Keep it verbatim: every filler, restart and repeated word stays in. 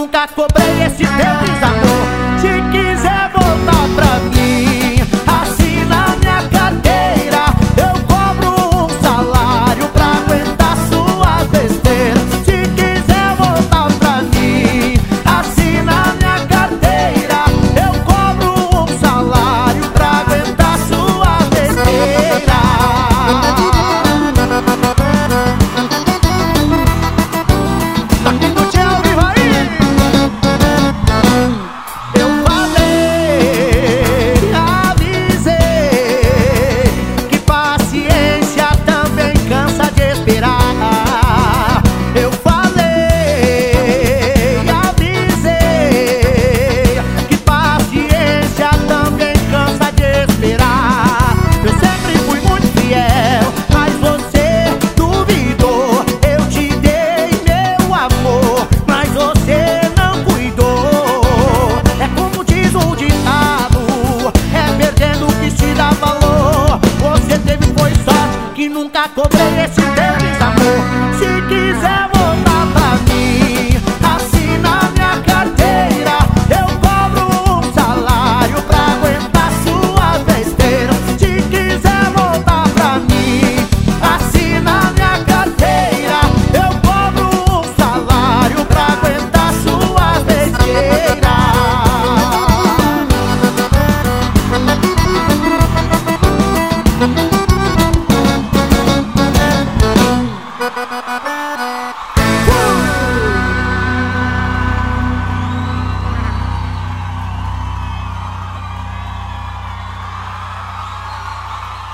nunca cobrei esse teu desamor. Se quiser voltar pra mim, assina minha carteira. Eu cobro um salário pra aguentar suas besteiras. Se quiser voltar pra mim, assina minha carteira. Eu cobro um salário pra aguentar suas besteiras. Nunca cobrei esse teu desamor. Se quiser voltar pra mim, assina minha carteira.